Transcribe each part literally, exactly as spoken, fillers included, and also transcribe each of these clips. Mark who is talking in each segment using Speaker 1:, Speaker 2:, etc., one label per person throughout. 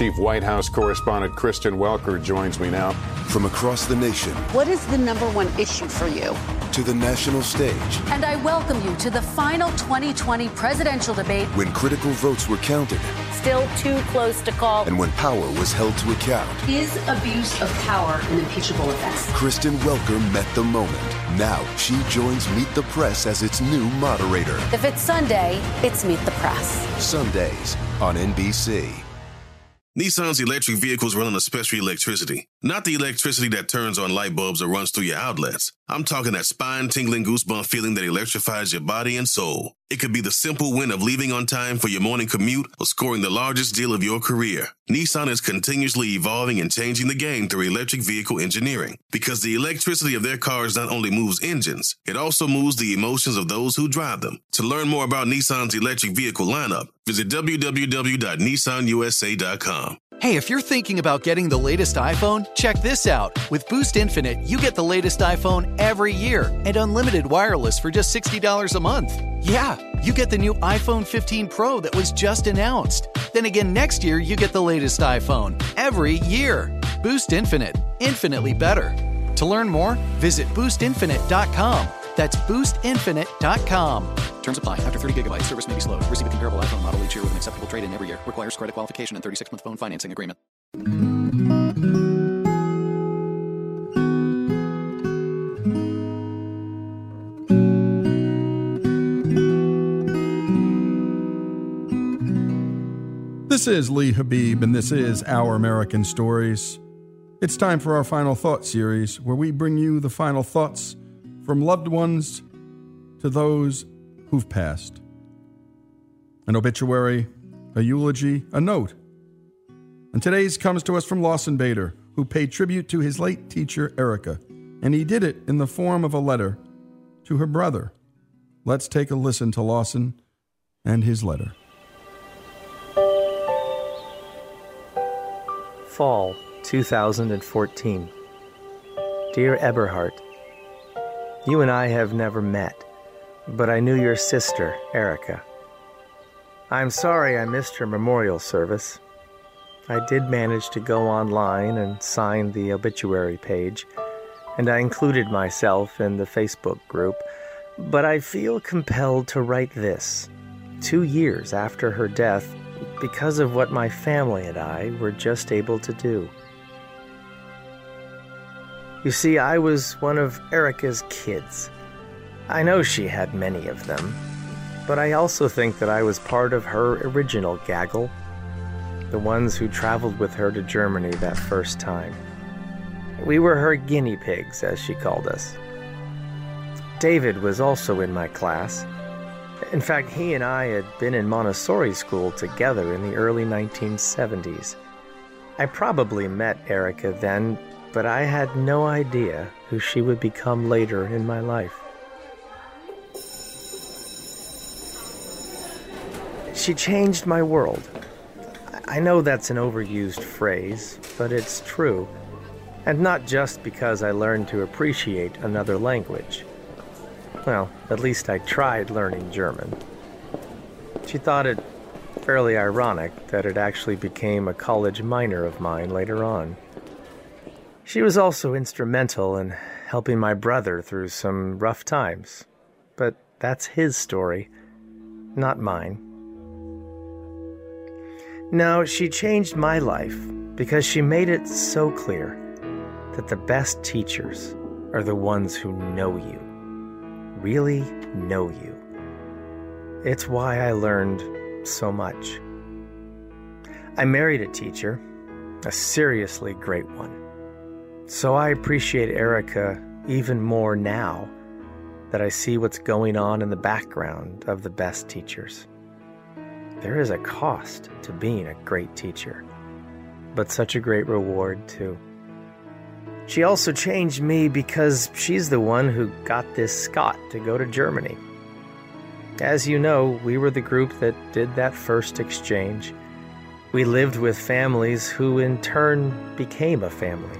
Speaker 1: Chief White House correspondent Kristen Welker joins me now.
Speaker 2: From across the nation.
Speaker 3: What is the number one issue for you?
Speaker 2: To the national stage.
Speaker 4: And I welcome you to the final twenty twenty presidential debate.
Speaker 2: When critical votes were counted.
Speaker 5: Still too close to call.
Speaker 2: And when power was held to account.
Speaker 3: Is abuse of power an impeachable offense?
Speaker 2: Kristen Welker met the moment. Now she joins Meet the Press as its new moderator.
Speaker 4: If it's Sunday, it's Meet the Press.
Speaker 2: Sundays on N B C.
Speaker 6: Nissan's electric vehicles run on a special electricity. Not the electricity that turns on light bulbs or runs through your outlets. I'm talking that spine-tingling goosebump feeling that electrifies your body and soul. It could be the simple win of leaving on time for your morning commute or scoring the largest deal of your career. Nissan is continuously evolving and changing the game through electric vehicle engineering. Because the electricity of their cars not only moves engines, it also moves the emotions of those who drive them. To learn more about Nissan's electric vehicle lineup, visit w w w dot nissan u s a dot com.
Speaker 7: Hey, if you're thinking about getting the latest iPhone, check this out. With Boost Infinite, you get the latest iPhone every year and unlimited wireless for just sixty dollars a month. Yeah, you get the new iPhone fifteen Pro that was just announced. Then again, next year, you get the latest iPhone every year. Boost Infinite, infinitely better. To learn more, visit boost infinite dot com. That's boost infinite dot com. Terms apply. After thirty gigabytes, service may be slow. Receive a comparable iPhone model each year with an acceptable trade-in every year. Requires credit qualification and thirty-six month phone financing agreement.
Speaker 8: This is Lee Habib, and this is Our American Stories. It's time for our Final Thoughts series, where we bring you the final thoughts from loved ones to those who've passed. An obituary, a eulogy, a note. And today's comes to us from Lawson Bader, who paid tribute to his late teacher, Erica, and he did it in the form of a letter to her brother. Let's take a listen to Lawson and his letter.
Speaker 9: Fall two thousand fourteen. Dear Eberhard, you and I have never met, but I knew your sister, Erica. I'm sorry I missed her memorial service. I did manage to go online and sign the obituary page, and I included myself in the Facebook group, but I feel compelled to write this, two years after her death, because of what my family and I were just able to do. You see, I was one of Erica's kids. I know she had many of them, but I also think that I was part of her original gaggle, the ones who traveled with her to Germany that first time. We were her guinea pigs, as she called us. David was also in my class. In fact, he and I had been in Montessori school together in the early nineteen seventies. I probably met Erica then, but I had no idea who she would become later in my life. She changed my world. I know that's an overused phrase, but it's true. And not just because I learned to appreciate another language. Well, at least I tried learning German. She thought it fairly ironic that it actually became a college minor of mine later on. She was also instrumental in helping my brother through some rough times, but that's his story, not mine. No, she changed my life because she made it so clear that the best teachers are the ones who know you, really know you. It's why I learned so much. I married a teacher, a seriously great one. So I appreciate Erica even more now that I see what's going on in the background of the best teachers. There is a cost to being a great teacher, but such a great reward too. She also changed me because she's the one who got this Scot to go to Germany. As you know, we were the group that did that first exchange. We lived with families who in turn became a family.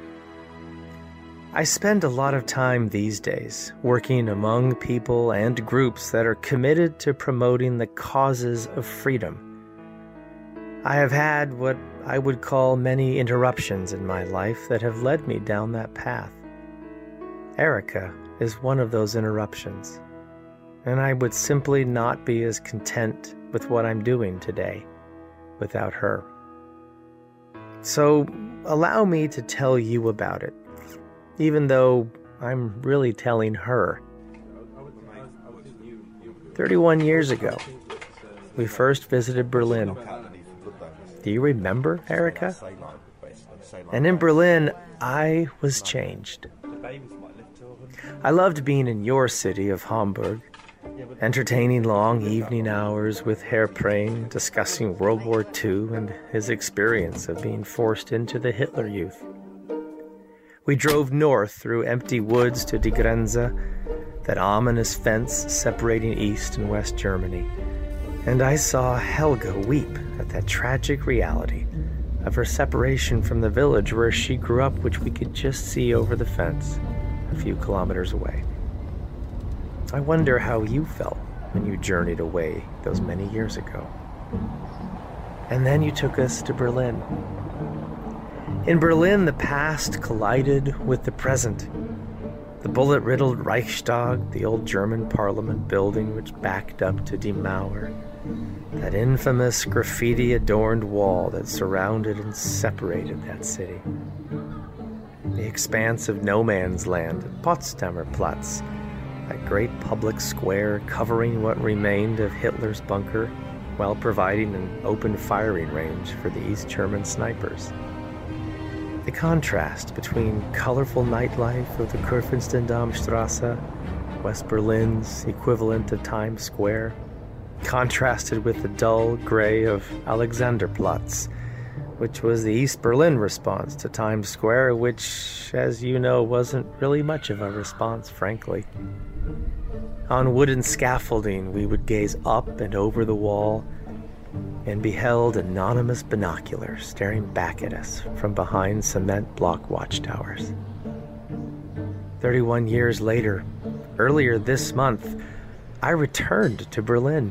Speaker 9: I spend a lot of time these days working among people and groups that are committed to promoting the causes of freedom. I have had what I would call many interruptions in my life that have led me down that path. Erica is one of those interruptions, and I would simply not be as content with what I'm doing today without her. So allow me to tell you about it, even though I'm really telling her. thirty-one years ago, we first visited Berlin. Do you remember, Erica? And in Berlin, I was changed. I loved being in your city of Hamburg, entertaining long evening hours with Herr Prehn, discussing World War Two and his experience of being forced into the Hitler Youth. We drove north through empty woods to Die Grenze, that ominous fence separating East and West Germany, and I saw Helga weep at that tragic reality of her separation from the village where she grew up, which we could just see over the fence a few kilometers away. I wonder how you felt when you journeyed away those many years ago. And then you took us to Berlin. In Berlin, the past collided with the present. The bullet-riddled Reichstag, the old German parliament building which backed up to Die Mauer, that infamous graffiti-adorned wall that surrounded and separated that city. The expanse of no man's land at Potsdamer Platz, that great public square covering what remained of Hitler's bunker while providing an open firing range for the East German snipers. The contrast between colorful nightlife of the Kurfürstendammstrasse, West Berlin's equivalent of Times Square, contrasted with the dull gray of Alexanderplatz, which was the East Berlin response to Times Square, which, as you know, wasn't really much of a response, frankly. On wooden scaffolding, we would gaze up and over the wall and beheld anonymous binoculars staring back at us from behind cement block watchtowers. Thirty-one years later, earlier this month, I returned to Berlin.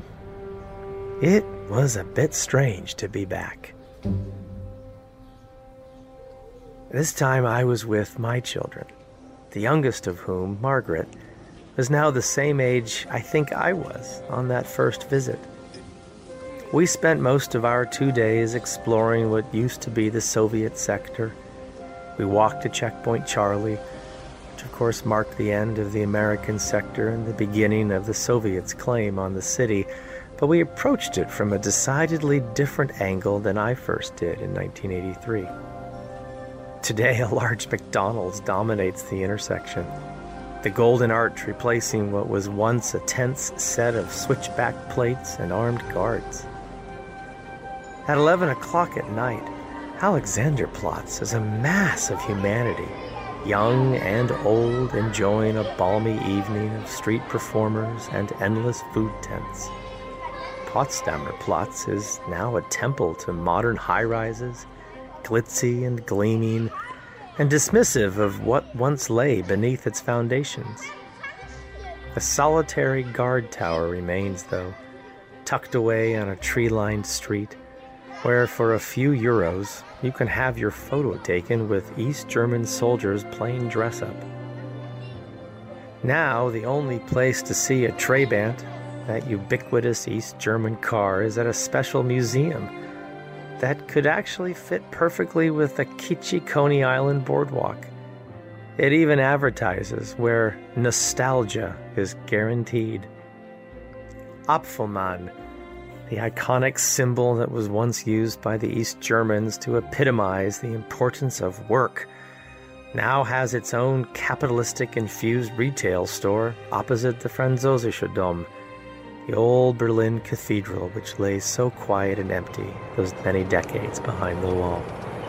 Speaker 9: It was a bit strange to be back. This time I was with my children, the youngest of whom, Margaret, was now the same age I think I was on that first visit. We spent most of our two days exploring what used to be the Soviet sector. We walked to Checkpoint Charlie, which of course marked the end of the American sector and the beginning of the Soviets' claim on the city, but we approached it from a decidedly different angle than I first did in nineteen eighty-three. Today, a large McDonald's dominates the intersection, the Golden Arch replacing what was once a tense set of switchback plates and armed guards. At eleven o'clock at night, Alexanderplatz is a mass of humanity, young and old, enjoying a balmy evening of street performers and endless food tents. Potsdamer Platz is now a temple to modern high-rises, glitzy and gleaming, and dismissive of what once lay beneath its foundations. A solitary guard tower remains, though, tucked away on a tree-lined street, where for a few euros you can have your photo taken with East German soldiers playing dress-up. Now, the only place to see a Trabant, that ubiquitous East German car, is at a special museum that could actually fit perfectly with the kitschy Coney Island boardwalk. It even advertises where nostalgia is guaranteed. Apfelmann, the iconic symbol that was once used by the East Germans to epitomize the importance of work, now has its own capitalistic-infused retail store opposite the Französische Dom, the old Berlin cathedral which lay so quiet and empty those many decades behind the wall.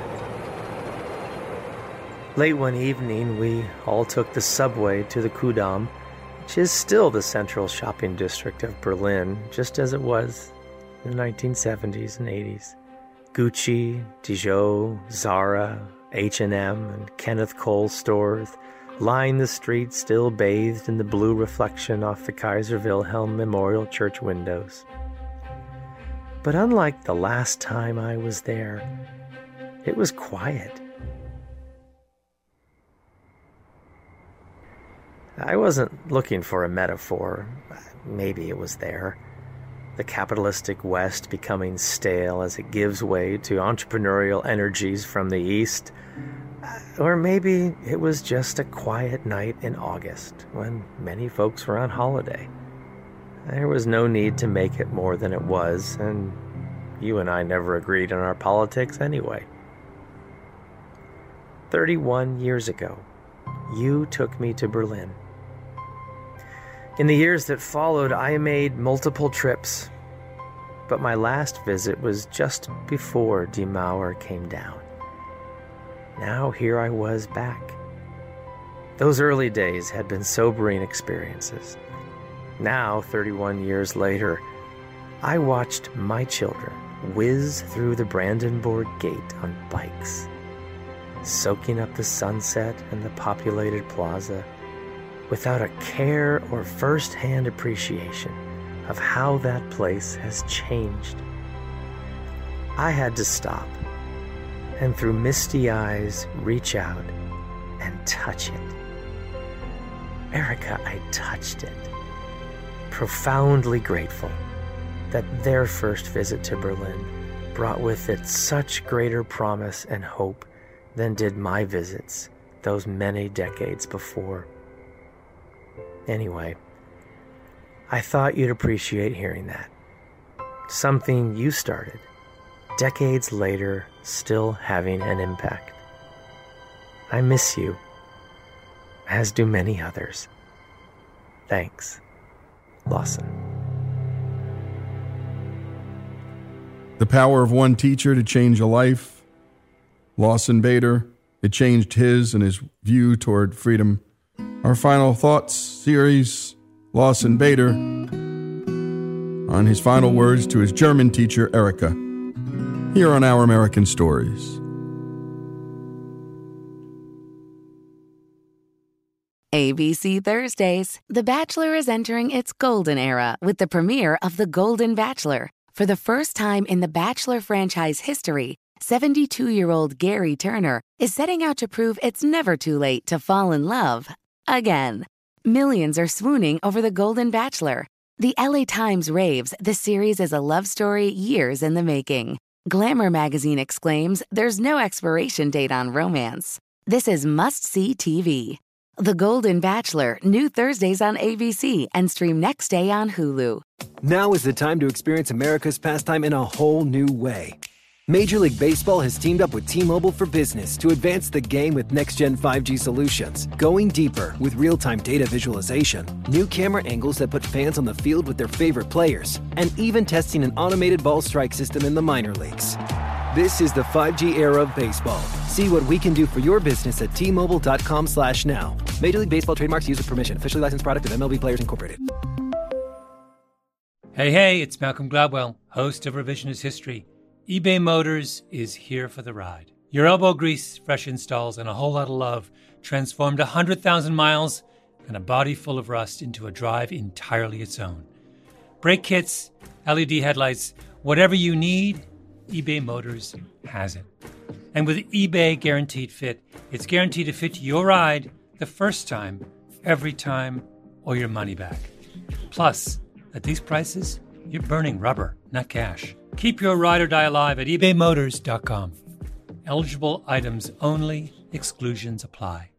Speaker 9: Late one evening, we all took the subway to the Kudamm, which is still the central shopping district of Berlin, just as it was in the nineteen seventies and eighties. Gucci, Dijon, Zara, H and M, and Kenneth Cole stores line the streets still bathed in the blue reflection off the Kaiser Wilhelm Memorial Church windows. But unlike the last time I was there, It was quiet. I wasn't looking for a metaphor. Maybe it was there. The capitalistic West becoming stale as it gives way to entrepreneurial energies from the East. Or maybe it was just a quiet night in August when many folks were on holiday. There was no need to make it more than it was, and you and I never agreed on our politics anyway. Thirty-one years ago, you took me to Berlin. In the years that followed, I made multiple trips, but my last visit was just before Die Mauer came down. Now here I was back. Those early days had been sobering experiences. Now, thirty-one years later, I watched my children whiz through the Brandenburg Gate on bikes, soaking up the sunset and the populated plaza, without a care or first-hand appreciation of how that place has changed. I had to stop and through misty eyes reach out and touch it. Erica, I touched it, profoundly grateful that their first visit to Berlin brought with it such greater promise and hope than did my visits those many decades before. Anyway, I thought you'd appreciate hearing that. Something you started, decades later, still having an impact. I miss you, as do many others. Thanks, Lawson.
Speaker 8: The power of one teacher to change a life. Lawson Bader, it changed his and his view toward freedom. Our final thoughts series, Lawson Bader, on his final words to his German teacher, Erica, here on Our American Stories.
Speaker 10: A B C Thursdays. The Bachelor is entering its golden era with the premiere of The Golden Bachelor. For the first time in the Bachelor franchise history, seventy-two-year-old Gary Turner is setting out to prove it's never too late to fall in love again. Millions are swooning over The Golden Bachelor. The L A Times raves the series is a love story years in the making. Glamour magazine exclaims there's no expiration date on romance. This is must-see T V. The Golden Bachelor, new Thursdays on A B C and stream next day on Hulu.
Speaker 11: Now is the time to experience America's pastime in a whole new way. Major League Baseball has teamed up with T-Mobile for Business to advance the game with next-gen five G solutions, going deeper with real-time data visualization, new camera angles that put fans on the field with their favorite players, and even testing an automated ball strike system in the minor leagues. This is the five G era of baseball. See what we can do for your business at T Mobile dot com slash now. Major League Baseball trademarks used with permission. Officially licensed product of M L B Players Incorporated.
Speaker 12: Hey, hey, it's Malcolm Gladwell, host of Revisionist History. eBay Motors is here for the ride. Your elbow grease, fresh installs, and a whole lot of love transformed one hundred thousand miles and a body full of rust into a drive entirely its own. Brake kits, L E D headlights, whatever you need, eBay Motors has it. And with eBay Guaranteed Fit, it's guaranteed to fit your ride the first time, every time, or your money back. Plus, at these prices, you're burning rubber, not cash. Keep your ride or die alive at ebay motors dot com. Eligible items only. Exclusions apply.